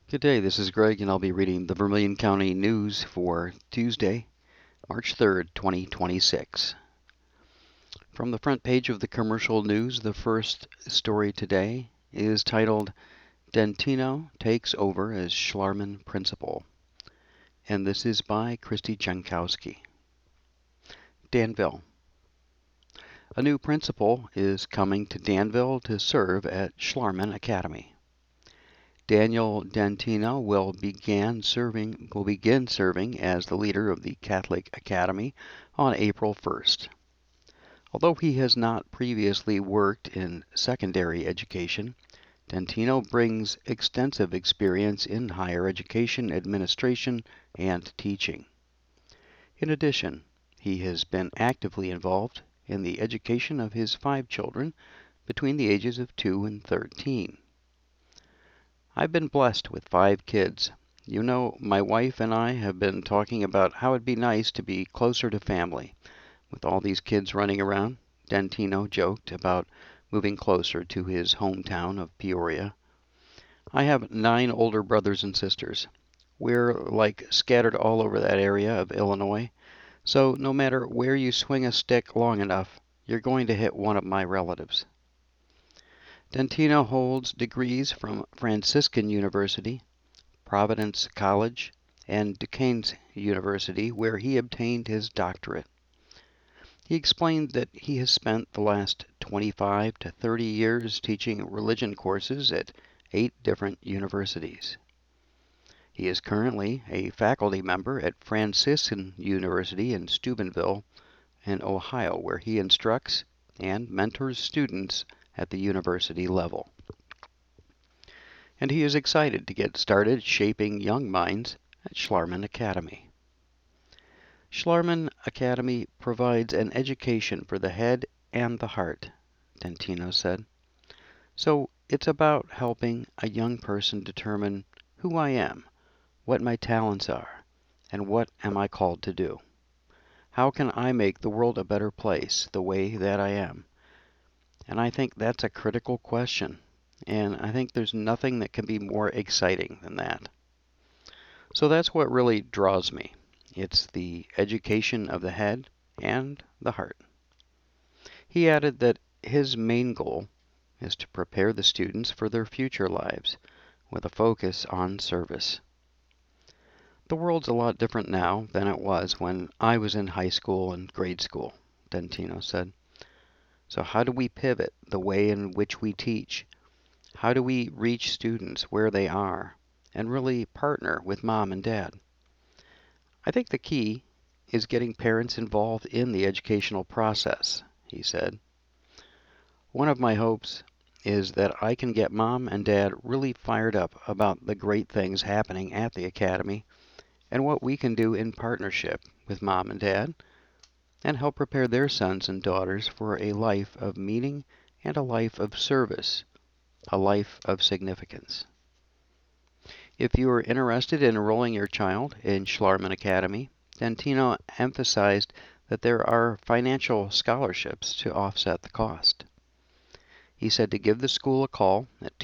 Good day, this is Greg, and I'll be reading the Vermilion County News for Tuesday, March 3rd, 2026. From the front page of the Commercial News, the first story today is titled, Dentino Takes Over as Schlarman Principal, and this is by Christy Jankowski. Danville. A new principal is coming to Danville to serve at Schlarman Academy. Daniel Dentino will begin serving as the leader of the Catholic Academy on April 1st. Although he has not previously worked in secondary education, Dentino brings extensive experience in higher education administration and teaching. In addition, he has been actively involved in the education of his 5 children between the ages of 2 and 13. I've been blessed with 5 kids. You know, my wife and I have been talking about how it'd be nice to be closer to family. With all these kids running around, Dentino joked about moving closer to his hometown of Peoria. I have 9 older brothers and sisters. We're like scattered all over that area of Illinois, so no matter where you swing a stick long enough, you're going to hit one of my relatives. Dentino holds degrees from Franciscan University, Providence College, and Duquesne University, where he obtained his doctorate. He explained that he has spent the last 25 to 30 years teaching religion courses at 8 different universities. He is currently a faculty member at Franciscan University in Steubenville, in Ohio, where he instructs and mentors students at the university level. And he is excited to get started shaping young minds at Schlarman Academy. Schlarman Academy provides an education for the head and the heart, Dentino said. So it's about helping a young person determine who I am, what my talents are, and what am I called to do. How can I make the world a better place the way that I am? And I think that's a critical question, and I think there's nothing that can be more exciting than that. So that's what really draws me. It's the education of the head and the heart. He added that his main goal is to prepare the students for their future lives with a focus on service. The world's a lot different now than it was when I was in high school and grade school, Dentino said. So how do we pivot the way in which we teach? How do we reach students where they are and really partner with mom and dad? I think the key is getting parents involved in the educational process, he said. One of my hopes is that I can get mom and dad really fired up about the great things happening at the academy and what we can do in partnership with mom and dad and help prepare their sons and daughters for a life of meaning and a life of service, a life of significance. If you are interested in enrolling your child in Schlarman Academy, Dentino emphasized that there are financial scholarships to offset the cost. He said to give the school a call at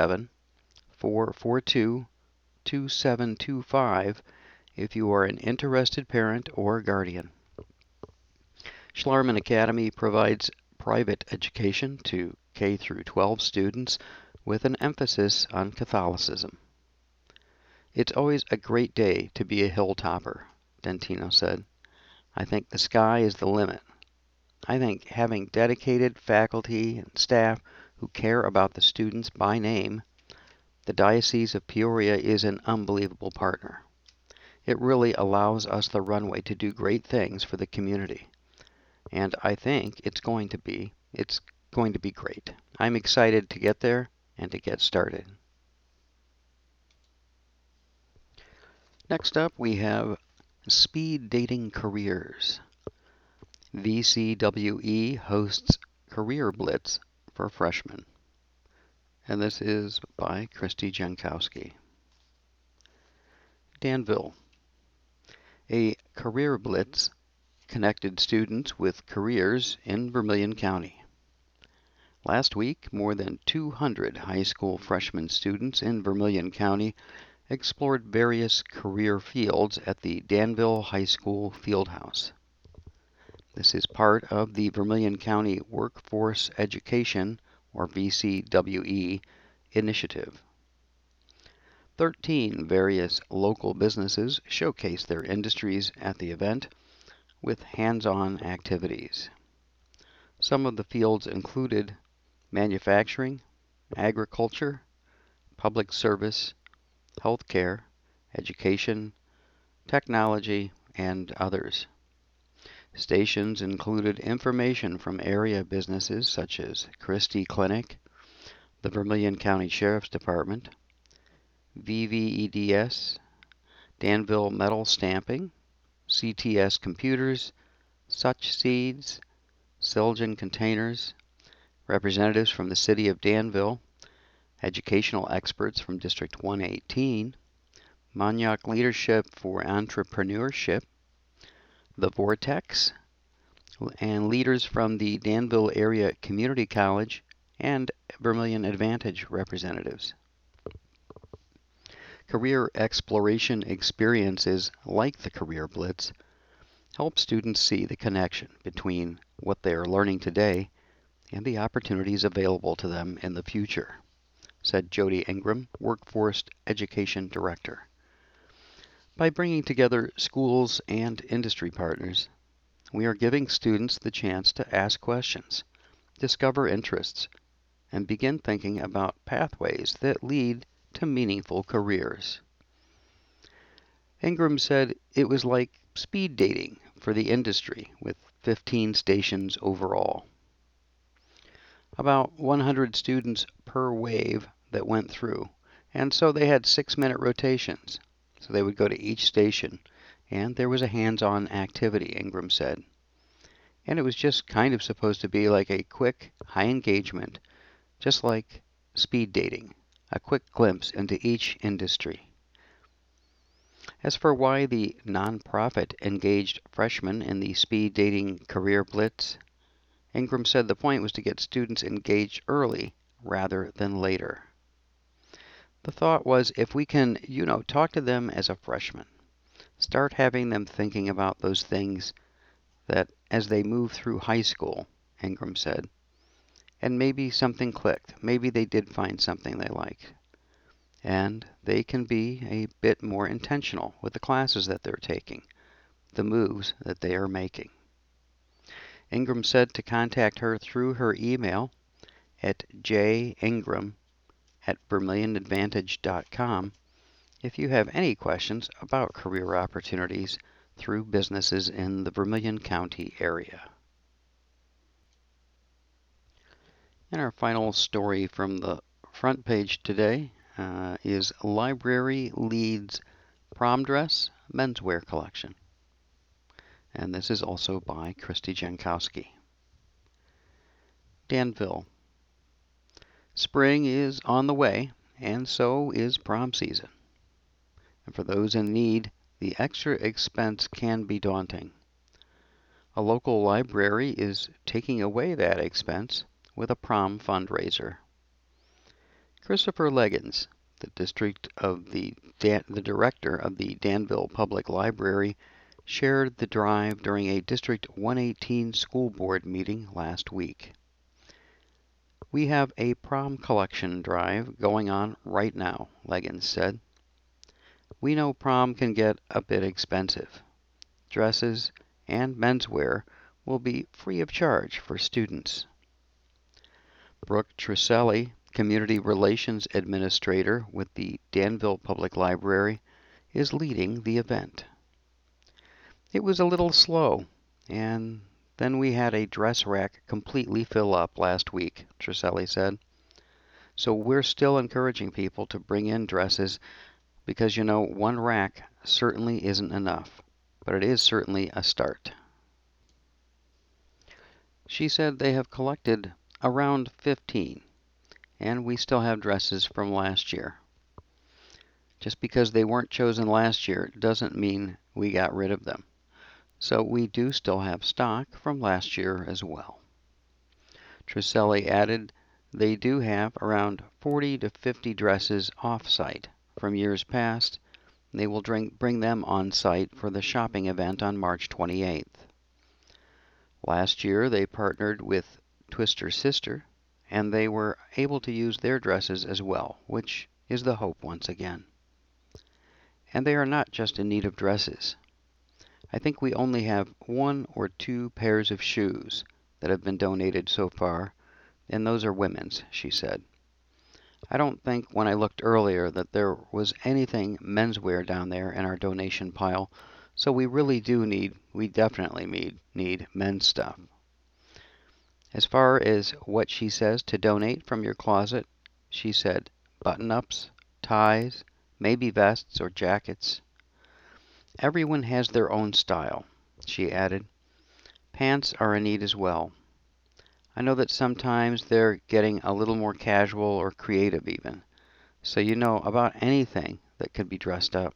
217-442-2725 if you are an interested parent or guardian. Schlarman Academy provides private education to K through 12 students with an emphasis on Catholicism. It's always a great day to be a hilltopper, Dentino said. I think the sky is the limit. I think having dedicated faculty and staff who care about the students by name, the Diocese of Peoria is an unbelievable partner. It really allows us the runway to do great things for the community. And I think it's going to be great. I'm excited to get there and to get started. Next up, we have Speed Dating Careers. VCWE hosts Career Blitz for freshmen. And this is by Christy Jankowski. Danville. A Career Blitz connected students with careers in Vermilion County. Last week, more than 200 high school freshman students in Vermilion County explored various career fields at the Danville High School Fieldhouse. This is part of the Vermilion County Workforce Education, or VCWE, initiative. 13 various local businesses showcased their industries at the event with hands-on activities. Some of the fields included manufacturing, agriculture, public service, healthcare, education, technology, and others. Stations included information from area businesses such as Christie Clinic, the Vermilion County Sheriff's Department, VVEDS, Danville Metal Stamping, CTS Computers, Such Seeds, Silgen Containers, representatives from the City of Danville, educational experts from District 118, Monarch Leadership for Entrepreneurship, the Vortex, and leaders from the Danville Area Community College and Vermilion Advantage representatives. Career exploration experiences like the Career Blitz help students see the connection between what they are learning today and the opportunities available to them in the future, said Jody Ingram, Workforce Education Director. By bringing together schools and industry partners, we are giving students the chance to ask questions, discover interests, and begin thinking about pathways that lead to meaningful careers. Ingram said it was like speed dating for the industry, with 15 stations overall. About 100 students per wave that went through, and so they had 6-minute rotations. So they would go to each station, and there was a hands-on activity, Ingram said. And it was just kind of supposed to be like a quick, high engagement, just like speed dating, a quick glimpse into each industry. As for why the nonprofit engaged freshmen in the speed dating Career Blitz, Ingram said the point was to get students engaged early rather than later. The thought was, if we can, talk to them as a freshman, start having them thinking about those things that as they move through high school, Ingram said, and maybe something clicked. Maybe they did find something they liked. And they can be a bit more intentional with the classes that they're taking, the moves that they are making. Ingram said to contact her through her email at jingram@vermilionadvantage.com if you have any questions about career opportunities through businesses in the Vermilion County area. And our final story from the front page today is Library Leads Prom Dress Menswear Collection. And this is also by Christy Jankowski. Danville. Spring is on the way, and so is prom season. And for those in need, the extra expense can be daunting. A local library is taking away that expense with a prom fundraiser. Christopher Leggins, the director of the Danville Public Library, shared the drive during a District 118 school board meeting last week. We have a prom collection drive going on right now, Leggins said. We know prom can get a bit expensive. Dresses and menswear will be free of charge for students. Brooke Truselli, Community Relations Administrator with the Danville Public Library, is leading the event. It was a little slow, and then we had a dress rack completely fill up last week, Truselli said. So we're still encouraging people to bring in dresses because, one rack certainly isn't enough, but it is certainly a start. She said they have collected around 15, and we still have dresses from last year. Just because they weren't chosen last year doesn't mean we got rid of them. So we do still have stock from last year as well. Truselli added They do have around 40 to 50 dresses off-site from years past. They will bring them on-site for the shopping event on March 28th. Last year, they partnered with Twister Sister, and they were able to use their dresses as well, which is the hope once again. And they are not just in need of dresses. I think we only have 1 or 2 pairs of shoes that have been donated so far, and those are women's, she said. I don't think when I looked earlier that there was anything menswear down there in our donation pile, so we definitely need men's stuff. As far as what she says to donate from your closet, she said button-ups, ties, maybe vests or jackets. Everyone has their own style, she added. Pants are in need as well. I know that sometimes they're getting a little more casual or creative even, so you know about anything that could be dressed up.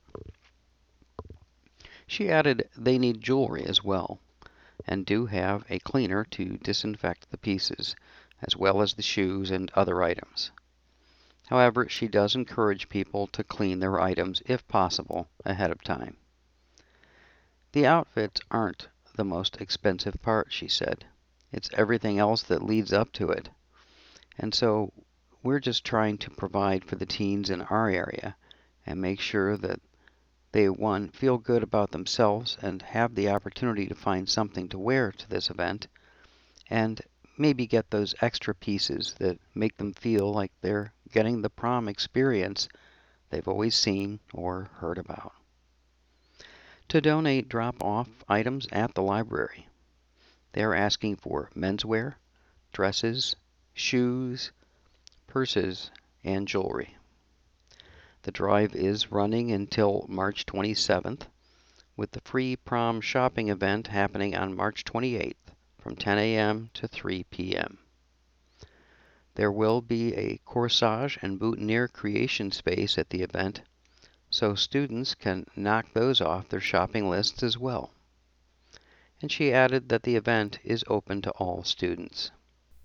She added they need jewelry as well, and do have a cleaner to disinfect the pieces, as well as the shoes and other items. However, she does encourage people to clean their items, if possible, ahead of time. The outfits aren't the most expensive part, she said. It's everything else that leads up to it. And so we're just trying to provide for the teens in our area and make sure that they, one, feel good about themselves and have the opportunity to find something to wear to this event, and maybe get those extra pieces that make them feel like they're getting the prom experience they've always seen or heard about. To donate, drop off items at the library. They are asking for menswear, dresses, shoes, purses, and jewelry. The drive is running until March 27th, with the free prom shopping event happening on March 28th from 10 a.m. to 3 p.m. There will be a corsage and boutonniere creation space at the event, so students can knock those off their shopping lists as well. And she added that the event is open to all students.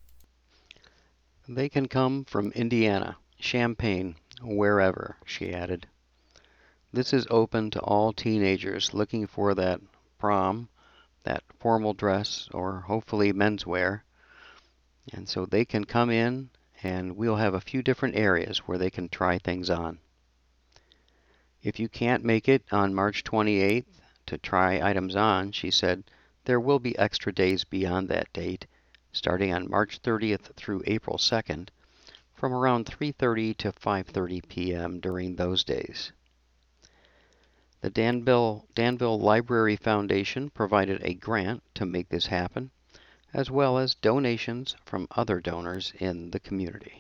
They can come from Indiana, Champaign, wherever, she added. This is open to all teenagers looking for that prom, that formal dress, or hopefully menswear. And so they can come in, and we'll have a few different areas where they can try things on. If you can't make it on March 28th to try items on, she said, there will be extra days beyond that date, starting on March 30th through April 2nd, from around 3:30 to 5:30 p.m. during those days. The Danville Library Foundation provided a grant to make this happen, as well as donations from other donors in the community.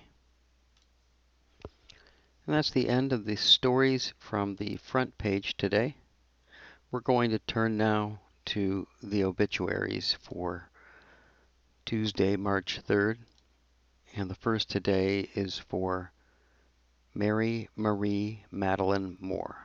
And that's the end of the stories from the front page today. We're going to turn now to the obituaries for Tuesday, March 3rd. And the first today is for Mary Marie Madeline Moore.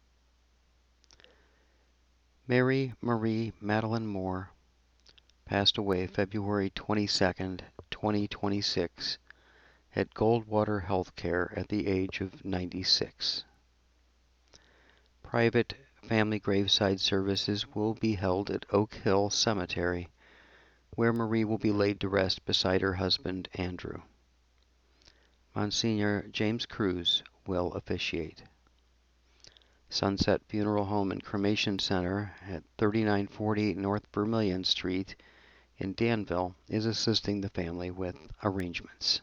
Mary Marie Madeline Moore passed away February 22nd, 2026, at Goldwater Healthcare at the age of 96. Private family graveside services will be held at Oak Hill Cemetery, where Marie will be laid to rest beside her husband, Andrew. Monsignor James Cruz will officiate. Sunset Funeral Home and Cremation Center at 3940 North Vermilion Street in Danville is assisting the family with arrangements.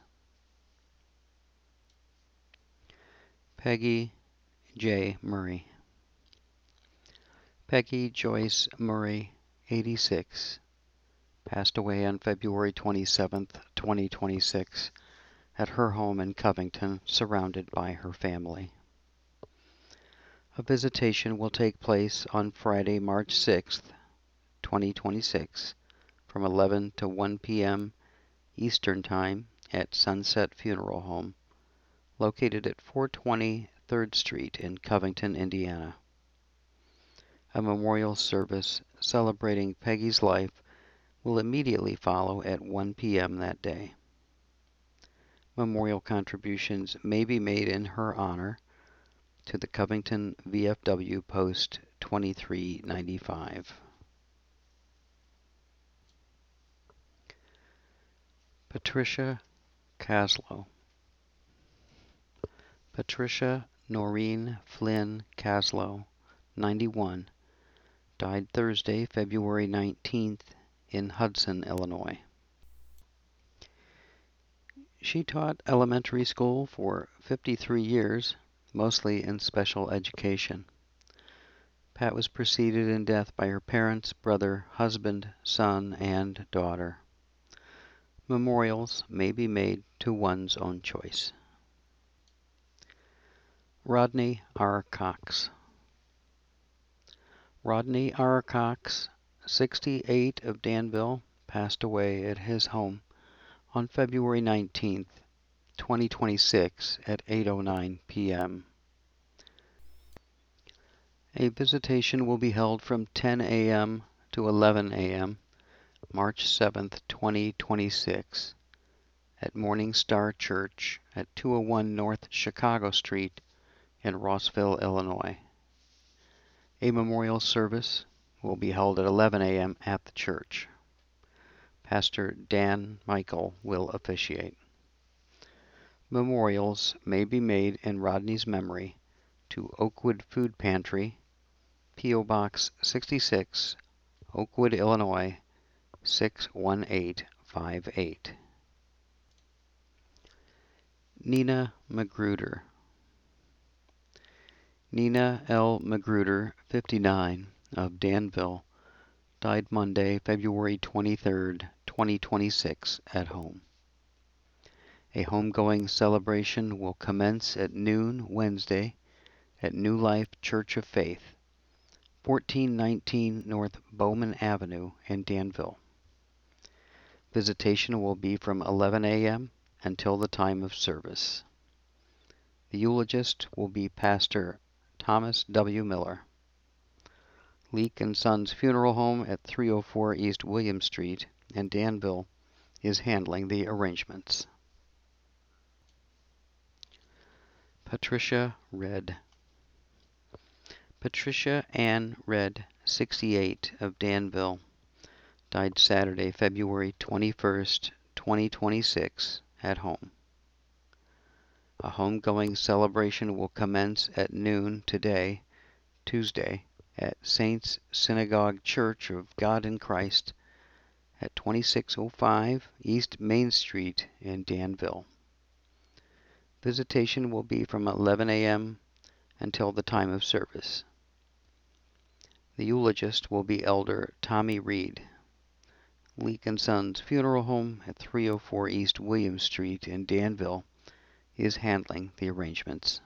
Peggy J. Murray. Peggy Joyce Murray, 86, passed away on February 27, 2026, at her home in Covington, surrounded by her family. A visitation will take place on Friday, March 6, 2026, from 11 to 1 p.m. Eastern Time at Sunset Funeral Home, located at 420 3rd Street in Covington, Indiana. A memorial service celebrating Peggy's life will immediately follow at 1 p.m. that day. Memorial contributions may be made in her honor to the Covington VFW Post 2395. Patricia Caslow. Patricia Noreen Flynn Caslow, 91, died Thursday, February 19th, in Hudson, Illinois. She taught elementary school for 53 years, mostly in special education. Pat was preceded in death by her parents, brother, husband, son, and daughter. Memorials may be made to one's own choice. Rodney R. Cox. Rodney R. Cox, 68, of Danville, passed away at his home on February 19th, 2026 at 8:09 p.m. A visitation will be held from 10 a.m. to 11 a.m. March 7th, 2026 at Morning Star Church at 201 North Chicago Street in Rossville, Illinois. A memorial service will be held at 11 a.m. at the church. Pastor Dan Michael will officiate. Memorials may be made in Rodney's memory to Oakwood Food Pantry, P.O. Box 66, Oakwood, Illinois 61858. Nina Magruder. Nina L. Magruder, 59, of Danville, died Monday, February 23, 2026, at home. A homegoing celebration will commence at noon Wednesday at New Life Church of Faith, 1419 North Bowman Avenue in Danville. Visitation will be from 11 a.m. until the time of service. The eulogist will be Pastor Thomas W. Miller. Leake & Sons Funeral Home at 304 East William Street in Danville is handling the arrangements. Patricia Redd. Patricia Ann Redd, 68, of Danville, died Saturday, February 21st, 2026, at home. A homegoing celebration will commence at noon today, Tuesday, at Saints Synagogue Church of God in Christ at 2605 East Main Street in Danville. Visitation will be from 11 a.m. until the time of service. The eulogist will be Elder Tommy Reed. Leake & Sons Funeral Home at 304 East William Street in Danville is handling the arrangements.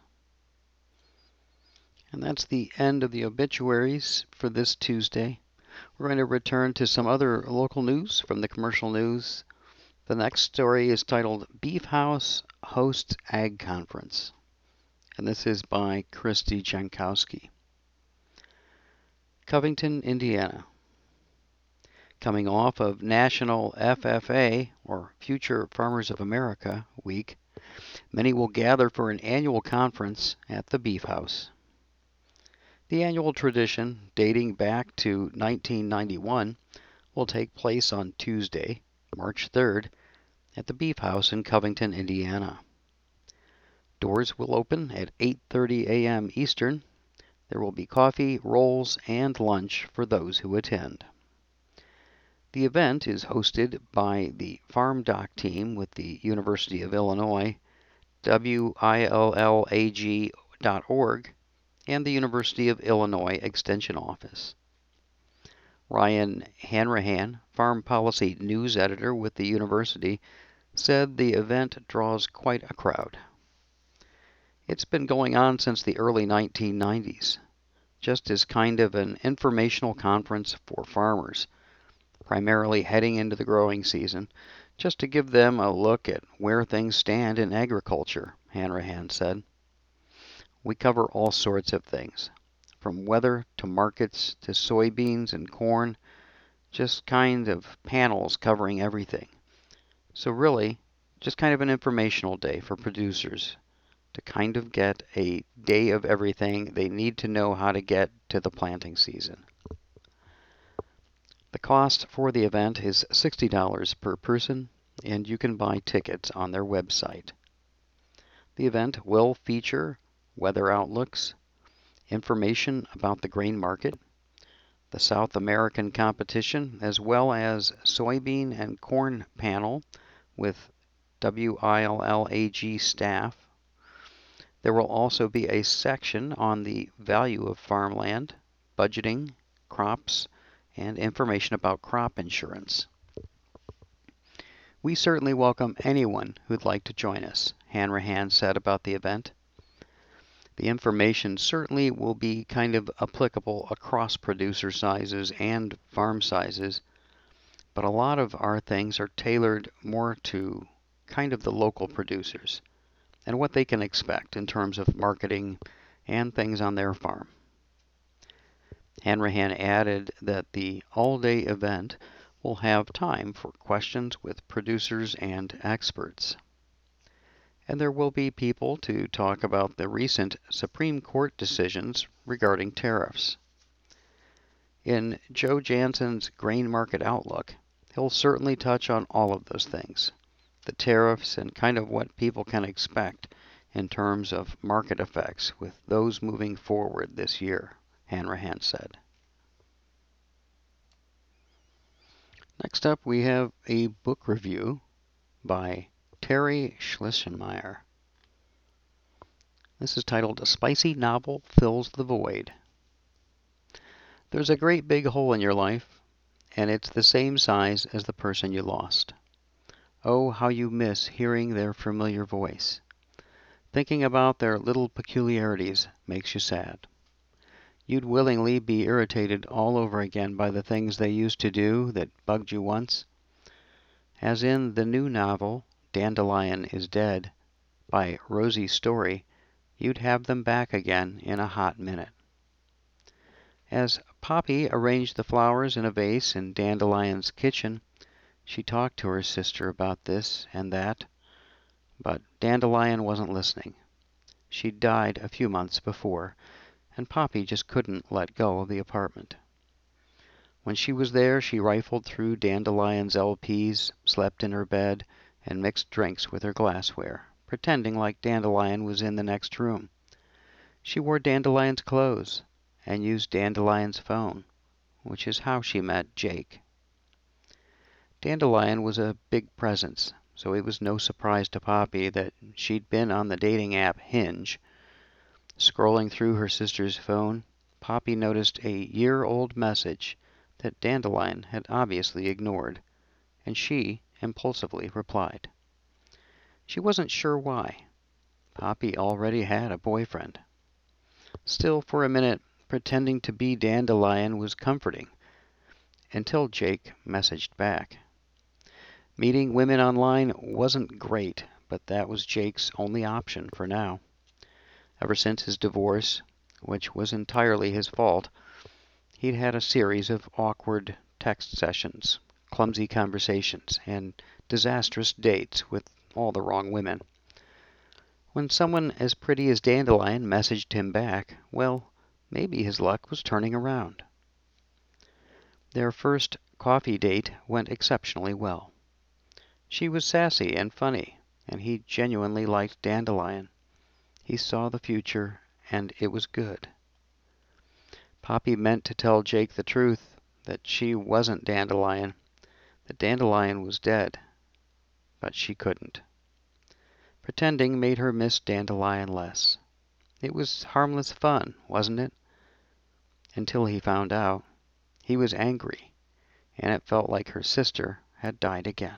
And that's the end of the obituaries for this Tuesday. We're going to return to some other local news from the commercial news. The next story is titled Beef House Hosts Ag Conference, and this is by Christy Jankowski. Covington, Indiana. Coming off of National FFA, or Future Farmers of America, Week, many will gather for an annual conference at the Beef House. The annual tradition, dating back to 1991, will take place on Tuesday, March 3rd, at the Beef House in Covington, Indiana. Doors will open at 8:30 a.m. Eastern. There will be coffee, rolls, and lunch for those who attend. The event is hosted by the Farm Doc team with the University of Illinois, willag.org, and the University of Illinois Extension Office. Ryan Hanrahan, Farm Policy News Editor with the university, said the event draws quite a crowd. It's been going on since the early 1990s, just as kind of an informational conference for farmers, primarily heading into the growing season, just to give them a look at where things stand in agriculture, Hanrahan said. We cover all sorts of things, from weather to markets to soybeans and corn, just kind of panels covering everything. So really, just kind of an informational day for producers to kind of get a day of everything they need to know how to get to the planting season. The cost for the event is $60 per person, and you can buy tickets on their website. The event will feature weather outlooks, information about the grain market, the South American competition, as well as soybean and corn panel with WILLAG staff. There will also be a section on the value of farmland, budgeting, crops, and information about crop insurance. We certainly welcome anyone who'd like to join us, Hanrahan said about the event. The information certainly will be kind of applicable across producer sizes and farm sizes, but a lot of our things are tailored more to kind of the local producers and what they can expect in terms of marketing and things on their farm. Hanrahan added that the all-day event will have time for questions with producers and experts. And there will be people to talk about the recent Supreme Court decisions regarding tariffs. In Joe Jansen's Grain Market Outlook, he'll certainly touch on all of those things, the tariffs and kind of what people can expect in terms of market effects with those moving forward this year, Hanrahan said. Next up, we have a book review by Terry Schleiermacher. This is titled "A Spicy Novel Fills the Void." There's a great big hole in your life, and it's the same size as the person you lost. Oh, how you miss hearing their familiar voice. Thinking about their little peculiarities makes you sad. You'd willingly be irritated all over again by the things they used to do that bugged you once. As in the new novel, Dandelion is Dead, by Rosie Story, you'd have them back again in a hot minute. As Poppy arranged the flowers in a vase in Dandelion's kitchen, she talked to her sister about this and that, but Dandelion wasn't listening. She'd died a few months before, and Poppy just couldn't let go of the apartment. When she was there, she rifled through Dandelion's LPs, slept in her bed, and mixed drinks with her glassware, pretending like Dandelion was in the next room. She wore Dandelion's clothes and used Dandelion's phone, which is how she met Jake. Dandelion was a big presence, so it was no surprise to Poppy that she'd been on the dating app Hinge. Scrolling through her sister's phone, Poppy noticed a year-old message that Dandelion had obviously ignored, and she impulsively replied. She wasn't sure why. Poppy already had a boyfriend. Still, for a minute, pretending to be Dandelion was comforting, until Jake messaged back. Meeting women online wasn't great, but that was Jake's only option for now. Ever since his divorce, which was entirely his fault, he'd had a series of awkward text sessions, clumsy conversations, and disastrous dates with all the wrong women. When someone as pretty as Dandelion messaged him back, well, maybe his luck was turning around. Their first coffee date went exceptionally well. She was sassy and funny, and he genuinely liked Dandelion. He saw the future, and it was good. Poppy meant to tell Jake the truth, that she wasn't Dandelion, that Dandelion was dead, but she couldn't. Pretending made her miss Dandelion less. It was harmless fun, wasn't it? Until he found out. He was angry, and it felt like her sister had died again.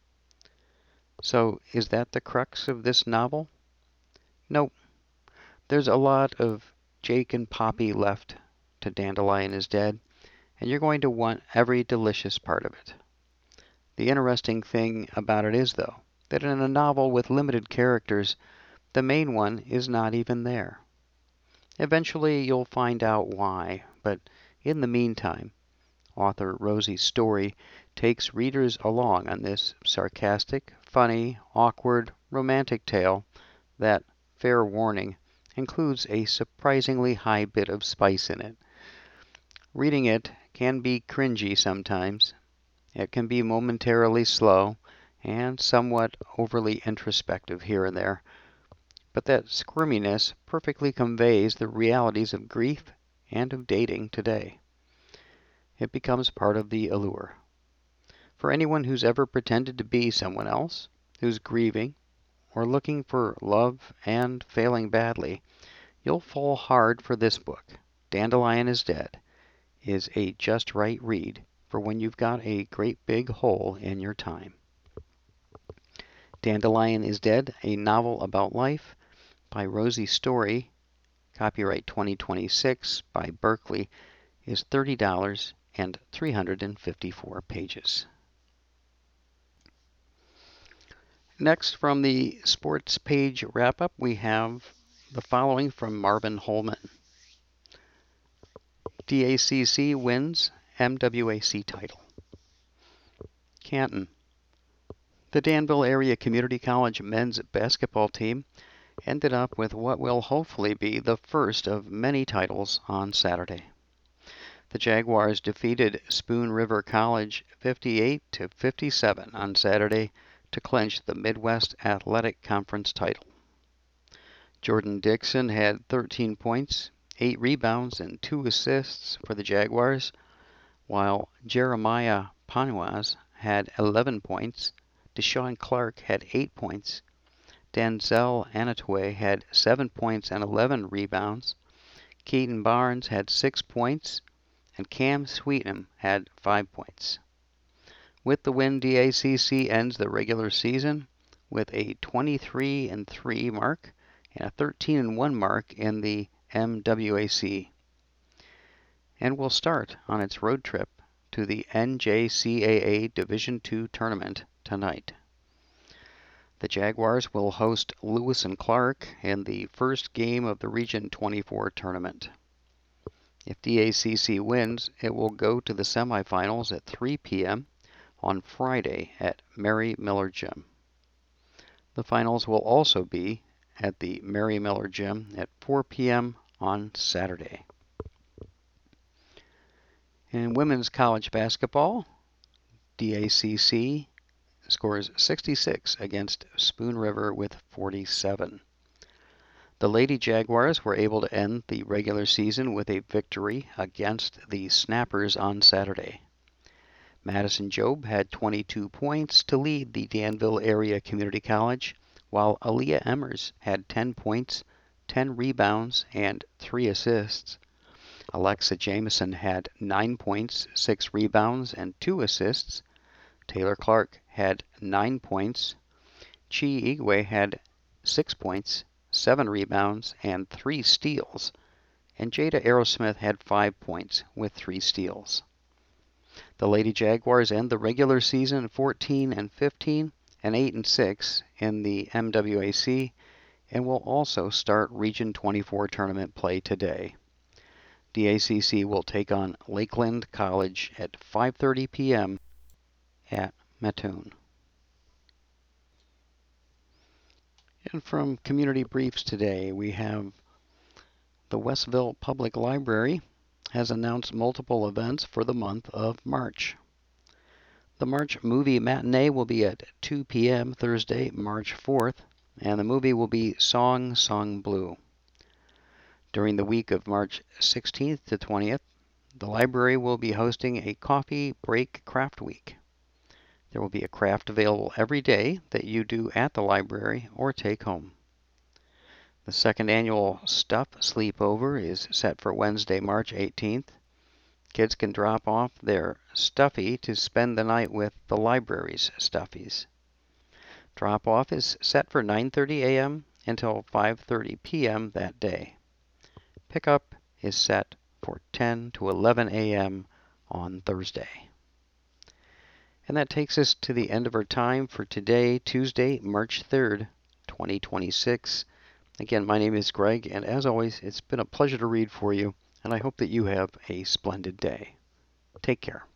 So, is that the crux of this novel? Nope. There's a lot of Jake and Poppy left to Dandelion is Dead, and you're going to want every delicious part of it. The interesting thing about it is, though, that in a novel with limited characters, the main one is not even there. Eventually you'll find out why, but in the meantime, author Rosie Story takes readers along on this sarcastic, funny, awkward, romantic tale that, fair warning, includes a surprisingly high bit of spice in it. Reading it can be cringy sometimes. It can be momentarily slow and somewhat overly introspective here and there, but that squirminess perfectly conveys the realities of grief and of dating today. It becomes part of the allure. For anyone who's ever pretended to be someone else, who's grieving, or looking for love and failing badly, you'll fall hard for this book. Dandelion is Dead is a just right read for when you've got a great big hole in your time. Dandelion is Dead, a novel about life by Rosie Story, copyright 2026 by Berkley, is $30 and 354 pages. Next, from the sports page wrap-up, we have the following from Marvin Holman. DACC wins MWAC title. Canton. The Danville Area Community College men's basketball team ended up with what will hopefully be the first of many titles on Saturday. The Jaguars defeated Spoon River College 58-57 on Saturday to clinch the Midwest Athletic Conference title. Jordan Dixon had 13 points, 8 rebounds, and 2 assists for the Jaguars, while Jeremiah Panuaz had 11 points, Deshaun Clark had 8 points, Denzel Anatole had 7 points and 11 rebounds, Keaton Barnes had 6 points, and Cam Sweetnam had 5 points. With the win, DACC ends the regular season with a 23-3 mark and a 13-1 mark in the MWAC, and will start on its road trip to the NJCAA Division II tournament tonight. The Jaguars will host Lewis and Clark in the first game of the Region 24 tournament. If DACC wins, it will go to the semifinals at 3 p.m. on Friday at Mary Miller Gym. The finals will also be at the Mary Miller Gym at 4 p.m. on Saturday. In women's college basketball, DACC scores 66 against Spoon River with 47. The Lady Jaguars were able to end the regular season with a victory against the Snappers on Saturday. Madison Job had 22 points to lead the Danville Area Community College, while Aaliyah Emmers had 10 points, 10 rebounds, and 3 assists. Alexa Jameson had 9 points, 6 rebounds, and 2 assists. Taylor Clark had 9 points. Chi Igwe had 6 points, 7 rebounds, and 3 steals. And Jada Aerosmith had 5 points with 3 steals. The Lady Jaguars end the regular season 14-15 and 8-6 in the MWAC, and will also start Region 24 tournament play today. DACC will take on Lakeland College at 5:30 p.m. at Mattoon. And from Community Briefs today, we have the Westville Public Library has announced multiple events for the month of March. The March movie matinee will be at 2 p.m. Thursday, March 4th, and the movie will be Song Sung Blue. During the week of March 16th to 20th, the library will be hosting a coffee break craft week. There will be a craft available every day that you do at the library or take home. The second annual Stuff Sleepover is set for Wednesday, March 18th. Kids can drop off their stuffy to spend the night with the library's stuffies. Drop-off is set for 9:30 a.m. until 5:30 p.m. that day. Pickup is set for 10 to 11 a.m. on Thursday. And that takes us to the end of our time for today, Tuesday, March 3rd, 2026. Again, my name is Greg, and as always, it's been a pleasure to read for you, and I hope that you have a splendid day. Take care.